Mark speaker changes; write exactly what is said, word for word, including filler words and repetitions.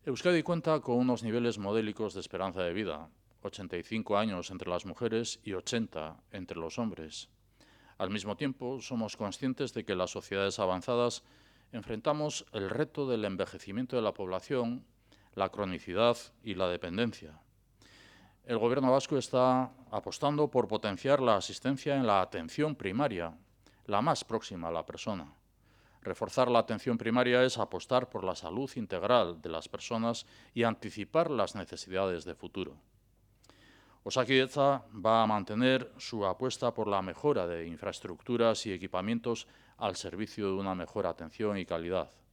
Speaker 1: Euskadi cuenta con unos niveles modélicos de esperanza de vida, ochenta y cinco años entre las mujeres y ochenta entre los hombres. Al mismo tiempo, somos conscientes de que las sociedades avanzadas enfrentamos el reto del envejecimiento de la población, la cronicidad y la dependencia. El Gobierno vasco está apostando por potenciar la asistencia en la atención primaria, la más próxima a la persona. Reforzar la atención primaria es apostar por la salud integral de las personas y anticipar las necesidades de futuro. Osakidetza va a mantener su apuesta por la mejora de infraestructuras y equipamientos al servicio de una mejor atención y calidad.